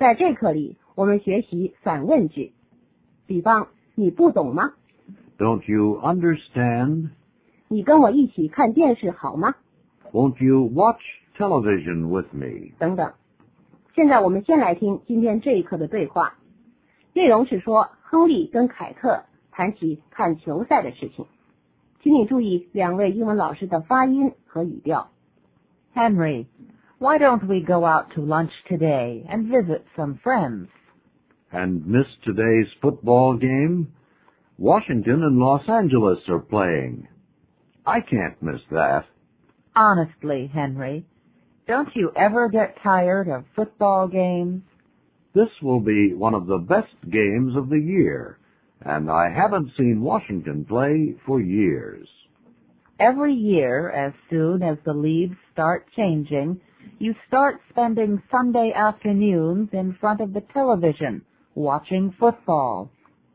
在这课里，我们学习反问句。比方，你不懂吗？ Don't you understand? 你跟我一起看电视好吗？ Won't you watch television with me? 等等。现在我们先来听今天这一课的对话，内容是说亨利跟凯特谈起看球赛的事情。请你注意两位英文老师的发音和语调。 Henry, why don't we go out to lunch today and visit some friends? And miss today's football game? Washington and Los Angeles are playing. I can't miss that. Honestly, Henry, don't you ever get tired of football games? This will be one of the best games of the year, and I haven't seen Washington play for years. Every year, as soon as the leaves start changing, you start spending Sunday afternoons in front of the television, watching football.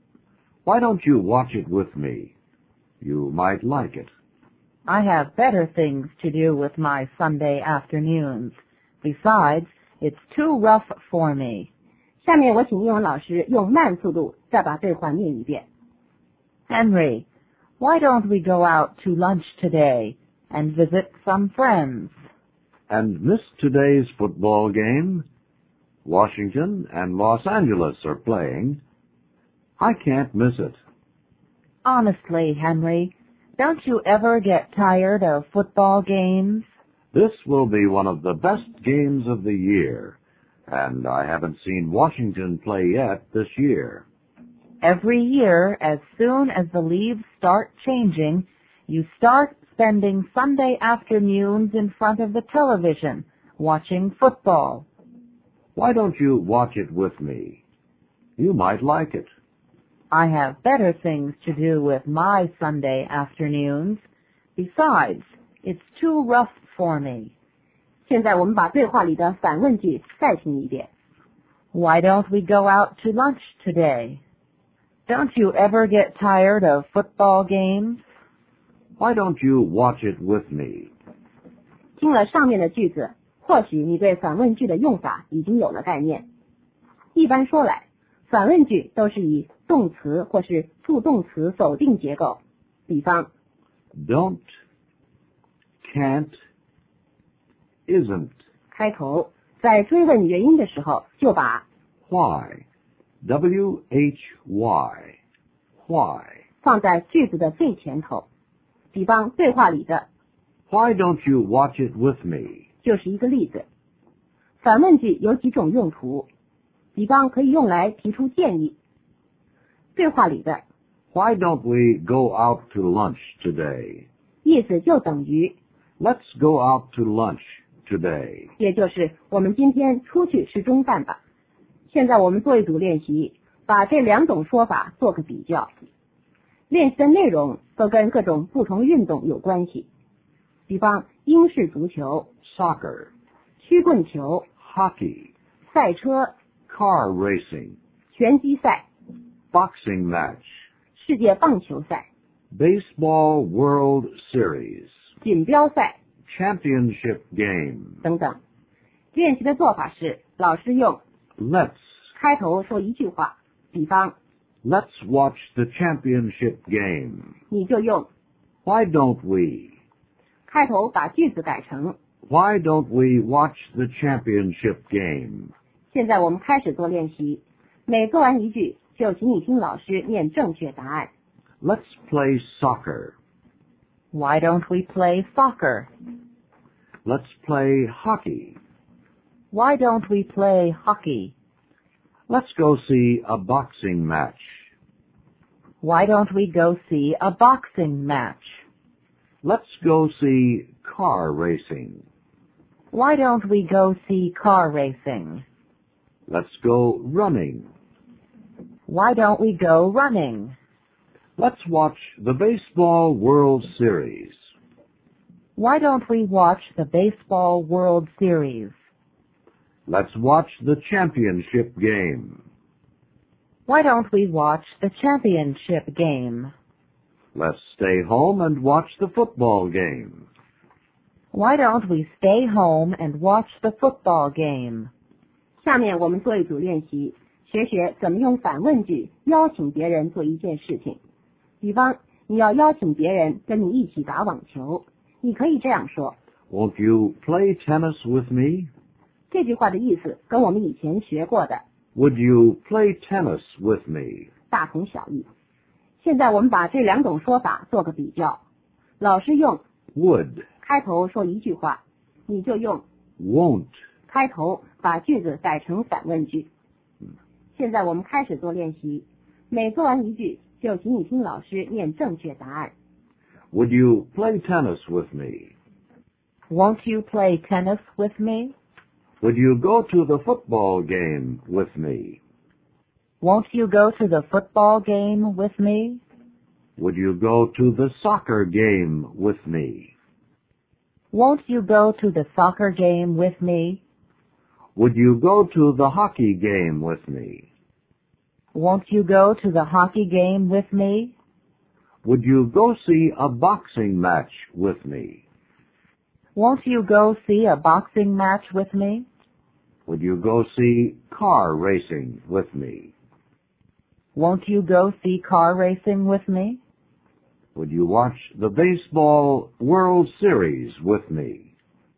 Why don't you watch it with me? You might like it. I have better things to do with my Sunday afternoons. Besides, it's too rough for me. 下面我请英文老师用慢速度再把对话念一遍。 Henry, why don't we go out to lunch today and visit some friends? And miss today's football game? Washington and Los Angeles are playing. I can't miss it. Honestly, Henry, don't you ever get tired of football games? This will be one of the best games of the year, and I haven't seen Washington play yet this year. Every year, as soon as the leaves start changing, you start spending Sunday afternoons in front of the television, watching football. Why don't you watch it with me? You might like it. I have better things to do with my Sunday afternoons. Besides, it's too rough for me. 现在我们把对话里的反问句再听一遍。 Why don't we go out to lunch today? Don't you ever get tired of football games? Why don't you watch it with me? 听了上面的句子，或许你对反问句的用法已经有了概念。一般说来，反问句都是以动词或是助动词否定结构。比方 Don't, can't, isn't. 开头，在追问原因的时候，就把 Why, W-H-Y, why. 放在句子的最前头。比方对话里的 Why don't you watch it with me? 就是一个例子。反问句有几种用途，比方可以用来提出建议。对话里的 Why don't we go out to lunch today? 意思就等于 Let's go out to lunch today. 也就是我们今天出去吃中饭吧。现在我们做一组练习，把这两种说法做个比较。练习的内容都跟各种不同运动有关系，比方英式足球、 Soccer, 曲棍球、 hockey, 赛车、 car racing, 拳击赛、 boxing match, 世界棒球赛、 baseball World Series, 锦标赛 championship game. 等等。练习的做法是，老师用 Let's, 开头说一句话，比方 let's watch the championship game. 你就用 Why don't we? 开头把句子改成 Why don't we watch the championship game? 现在我们开始做练习，每做完一句就请你听老师念正确答案。 Let's play soccer. Why don't we play soccer? Let's play hockey. Why don't we play hockey? Let's go see a boxing match. Why don't we go see a boxing match? Let's go see car racing. Why don't we go see car racing? Let's go running. Why don't we go running? Let's watch the baseball World Series. Why don't we watch the baseball World Series? Let's watch the championship game. Why don't we watch the championship game? Let's stay home and watch the football game. Why don't we stay home and watch the football game? 下面我们做一组练习，学学怎么用反问句邀请别人做一件事情。比方，你要邀请别人跟你一起打网球，你可以这样说 Won't you play tennis with me? 这句话的意思跟我们以前学过的 Would you play tennis with me? 大同小异。现在我们把这两种说法做个比较。老师用 Would, 开头说一句话，你就用 won't. 开头把句子改成反问句。现在我们开始做练习，每做完一句就请你听老师念正确答案。 Would you play tennis with me? Won't you play tennis with me? Would you go to the football game with me? Won't you go to the football game with me? Would you go to the soccer game with me? Won't you go to the soccer game with me? Would you go to the hockey game with me? Won't you go to the hockey game with me? Would you go see a boxing match with me? Won't you go see a boxing match with me? Would you go see car racing with me? Won't you go see car racing with me? Would you watch the baseball World Series with me?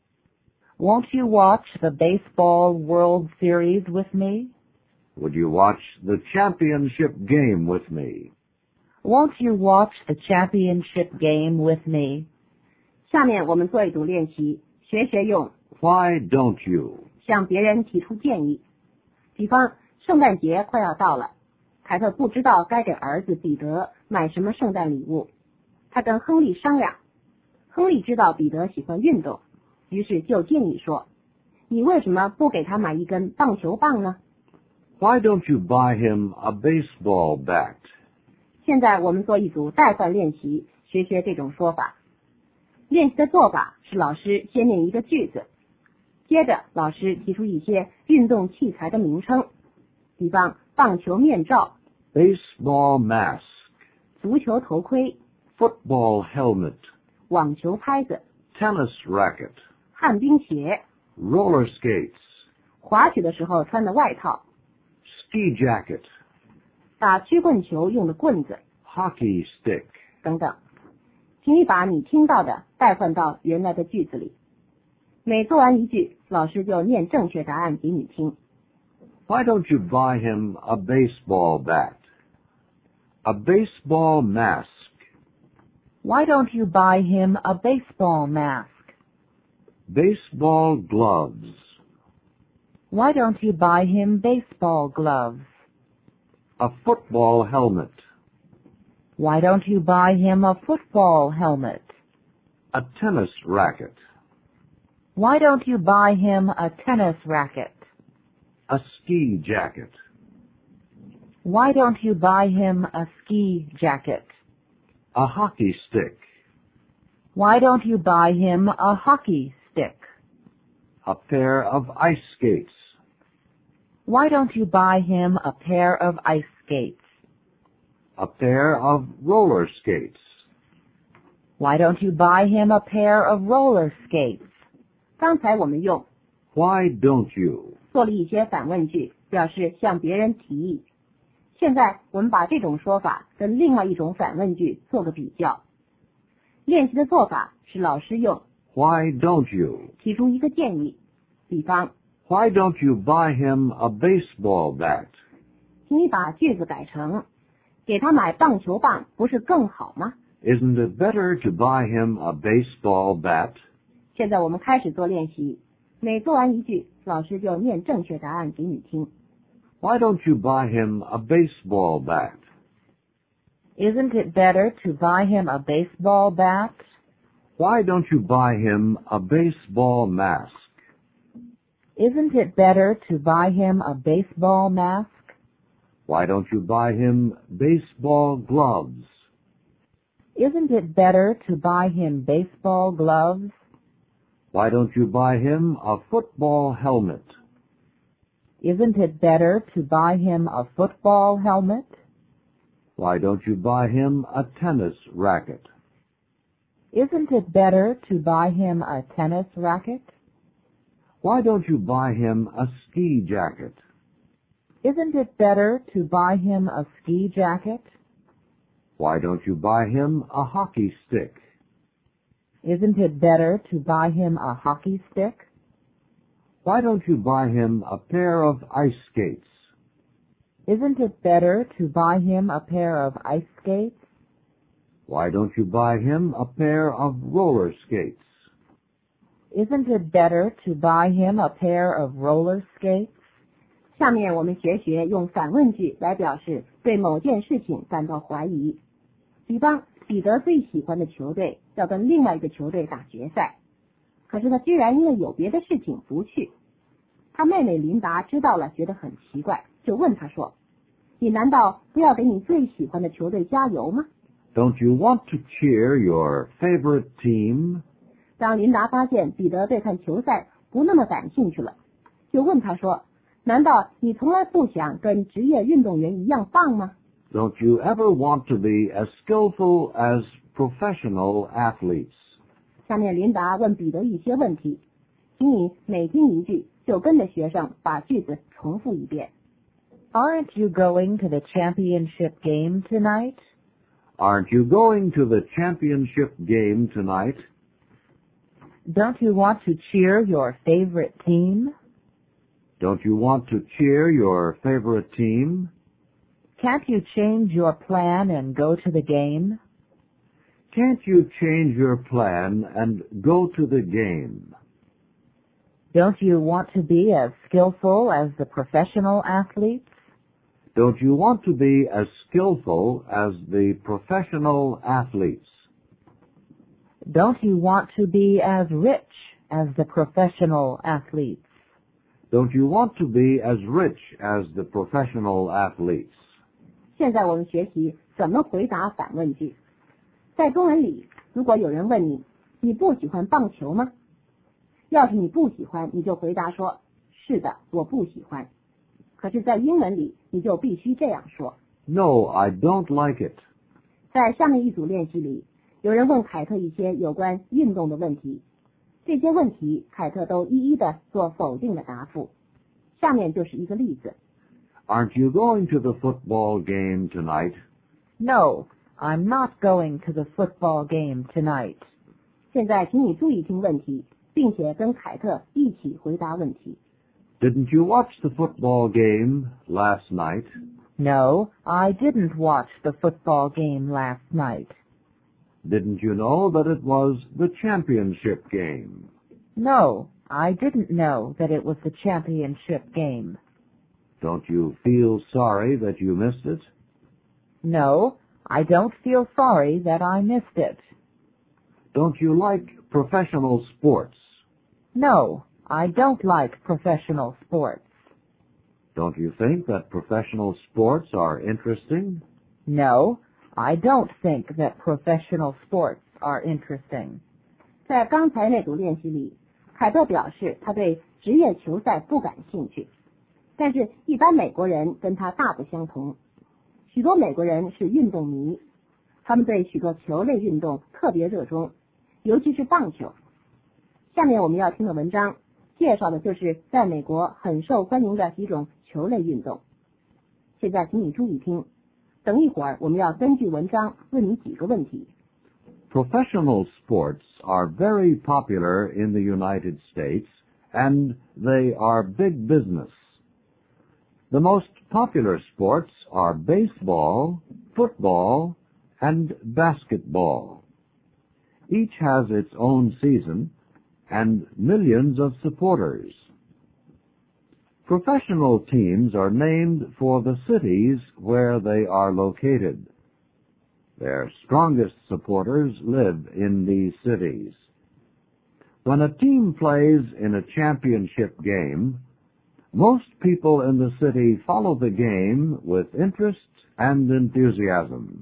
Won't you watch the baseball World Series with me? Would you watch the championship game with me? Won't you watch the championship game with me? 下面我们做一组练习，学学用 Why don't you? 向别人提出建议。比方，圣诞节快要到了，凯特不知道该给儿子彼得买什么圣诞礼物，他跟亨利商量。亨利知道彼得喜欢运动，于是就建议说，你为什么不给他买一根棒球棒呢？ Why don't you buy him a baseball bat? 现在我们做一组代换练习，学学这种说法。练习的做法是老师先念一个句子，接着老师提出一些运动器材的名称，比方棒球面罩、 Baseball mask, 足球头盔、 football helmet, 网球拍子、 tennis racket, 旱冰鞋、 roller skates, 滑雪的时候穿的外套、 ski jacket, 打曲棍球用的棍子 hockey stick. 等等。请你把你听到的代换到原来的句子里。每做完一句，老师就念正确答案给你听。 Why don't you buy him a baseball bat? A baseball mask, Why don't you buy him a baseball mask? baseball gloves, Why don't you buy him baseball gloves? a football helmet, Why don't you buy him a football helmet? a tennis racket, Why don't you buy him a tennis racket? a ski jacket, Why don't you buy him a ski jacket? a hockey stick, Why don't you buy him a hockey stick? a pair of ice skates, Why don't you buy him a pair of ice skates? a pair of roller skates, Why don't you buy him a pair of roller skates? 刚才我们用 Why don't you? 做了一些反问句，表示向别人提议。现在我们把这种说法跟另外一种反问句做个比较。练习的做法是老师用 Why don't you? 提出一个建议，比方， Why don't you buy him a baseball bat? 请你把句子改成，给他买棒球棒不是更好吗？ Isn't it better to buy him a baseball bat? 现在我们开始做练习，每做完一句，老师就念正确答案给你听。 Why don't you buy him a baseball bat? Isn't it better to buy him a baseball bat? Why don't you buy him a baseball mask? Isn't it better to buy him a baseball mask? Why don't you buy him baseball gloves? Isn't it better to buy him baseball gloves? Why don't you buy him a football helmet? Isn't it better to buy him a football helmet? Why don't you buy him a tennis racket? Isn't it better to buy him a tennis racket? Why don't you buy him a ski jacket? Isn't it better to buy him a ski jacket? Why don't you buy him a hockey stick? Isn't it better to buy him a hockey stick? Why don't you buy him a pair of ice skates? Isn't it better to buy him a pair of ice skates? Why don't you buy him a pair of roller skates? Isn't it better to buy him a pair of roller skates? 下面我们学学用反问句来表示对某件事情感到怀疑。比方，彼得最喜欢的球队要跟另外一个球队打决赛，可是他居然因为有别的事情不去。他妹妹琳达知道了，觉得很奇怪，就问他说：“你难道不要给你最喜欢的球队加油吗？” Don't you want to cheer your favorite team? 当琳达发现彼得对看球赛不那么感兴趣了，就问他说：“难道你从来不想跟职业运动员一样棒吗？” Don't you ever want to be as skillful as professional athletes? 下面琳达问彼得一些问题，请你每听一句就跟着学生把句子重复一遍。 Aren't you going to the championship game tonight? Aren't you going to the championship game tonight? Don't you want to cheer your favorite team? Don't you want to cheer your favorite team? Can't you change your plan and go to the game? Can't you change your plan and go to the game? Don't you want to be as skillful as the professional athletes? Don't you want to be as skillful as the professional athletes? Don't you want to be as rich as the professional athletes? Don't you want to be as rich as the professional athletes? 现在我们学习怎么回答反问句。在中文里，如果有人问你，你不喜欢棒球吗？要是你不喜欢，你就回答说，是的，我不喜欢。可是，在英文里，你就必须这样说。 No, I don't like it. 在下面一组练习里，有人问凯特一些有关运动的问题，这些问题凯特都一一的做否定的答复。下面就是一个例子。 Aren't you going to the football game tonight? No, I'm not going to the football game tonight. 现在请你注意听问题，并且跟凯特一起回答问题。 Didn't you watch the football game last night? No, I didn't watch the football game last night. Didn't you know that it was the championship game? No, I didn't know that it was the championship game. Don't you feel sorry that you missed it? No, I don't feel sorry that I missed it. Don't you like professional sports? No, I don't like professional sports. Don't you think that professional sports are interesting? No, I don't think that professional sports are interesting. 在刚才那组练习里，凯特表示他对职业球赛不感兴趣，但是一般美国人跟他大不相同。许多美国人是运动迷，他们对许多球类运动特别热衷，尤其是棒球。下面我们要听的文章介绍的就是在美国很受欢迎的几种球类运动。现在请你注意听，等一会儿我们要根据文章问你几个问题。 Professional sports are very popular in the United States, and they are big business. The most popular sports are baseball, football, and basketball. Each has its own season and millions of supporters. Professional teams are named for the cities where they are located. Their strongest supporters live in these cities. When a team plays in a championship game, most people in the city follow the game with interest and enthusiasm.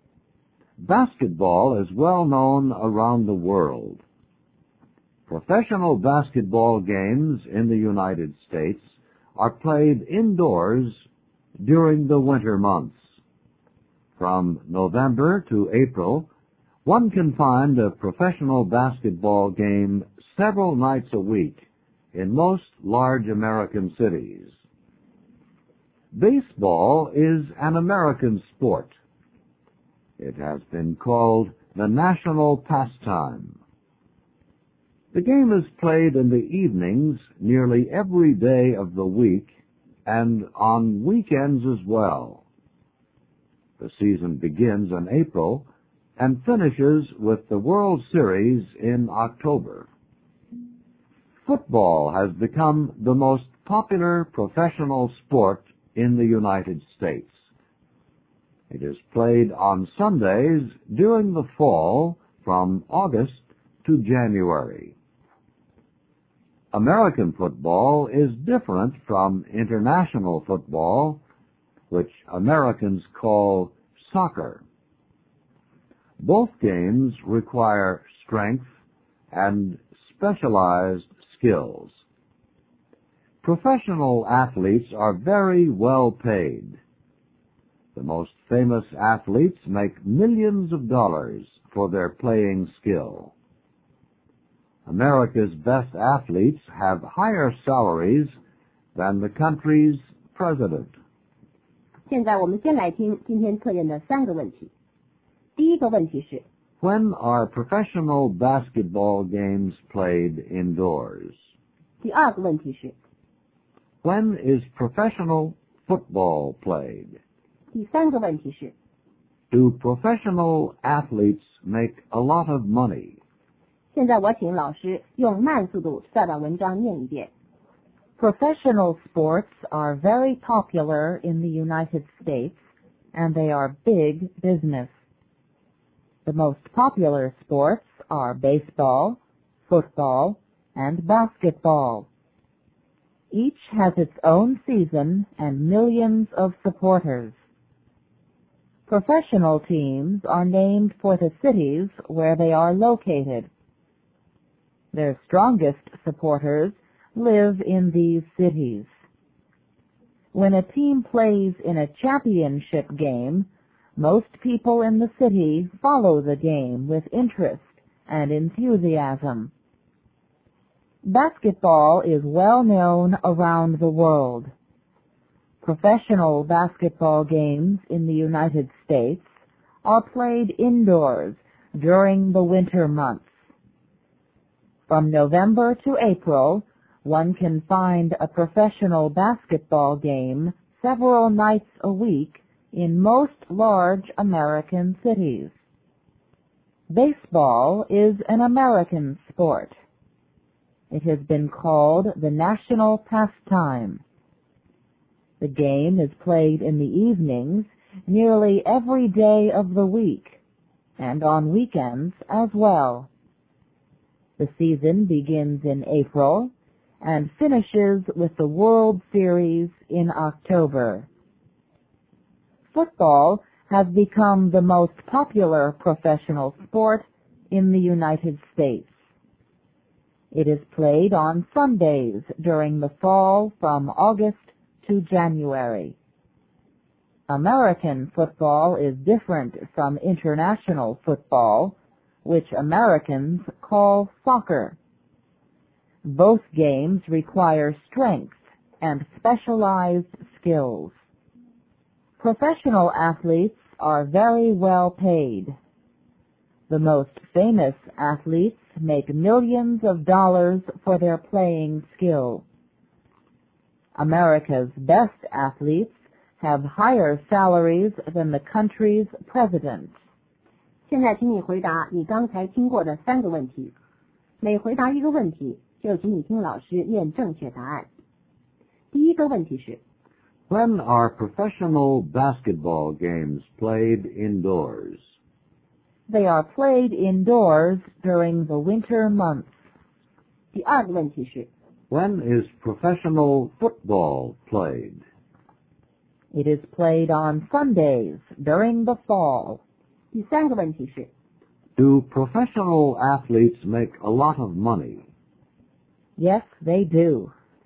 Basketball is well known around the world. Professional basketball games in the United States are played indoors during the winter months. From November to April, one can find a professional basketball game several nights a week in most large American cities. Baseball is an American sport. It has been called the national pastime. The game is played in the evenings nearly every day of the week and on weekends as well. The season begins in April and finishes with the World Series in October. Football has become the most popular professional sport in the United States. It is played on Sundays during the fall from August to January. American football is different from international football, which Americans call soccer. Both games require strength and specialized skills. Professional athletes are very well paid. The most famous athletes make millions of dollars for their playing skill. America's best athletes have higher salaries than the country's president. 现在我们先来听今天测验的3个问题。第一个问题是 When are professional basketball games played indoors? 第二个问题是 When is professional football played? 第三个问题是 Do professional athletes make a lot of money? 现在我请老师用慢速度再把文章念一遍。 Professional sports are very popular in the United States, and they are big business. The most popular sports are baseball, football, and basketball. Each has its own season and millions of supporters. Professional teams are named for the cities where they are located. Their strongest supporters live in these cities. When a team plays in a championship game, most people in the city follow the game with interest and enthusiasm. Basketball is well known around the world. Professional basketball games in the United States are played indoors during the winter months. From November to April, one can find a professional basketball game several nights a week in most large American cities. Baseball is an American sport. It has been called the national pastime. The game is played in the evenings nearly every day of the week, and on weekends as well. The season begins in April and finishes with the World Series in October. Football has become the most popular professional sport in the United States. It is played on Sundays during the fall from August to January. American football is different from international football, which Americans call soccer. Both games require strength and specialized skills. Professional athletes are very well paid. The most famous athletes make millions of dollars for their playing skill. America's best athletes have higher salaries than the country's president. 现在请你回答你刚才听过的3个问题，每回答一个问题，就请你听老师念正确答案。第一个问题是 When are professional basketball games played indoors? They are played indoors during the winter months. 第二个问题是 When is professional football played? It is played on Sundays during the fall. 第三个问题是 Do professional athletes make a lot of money? Yes, they do.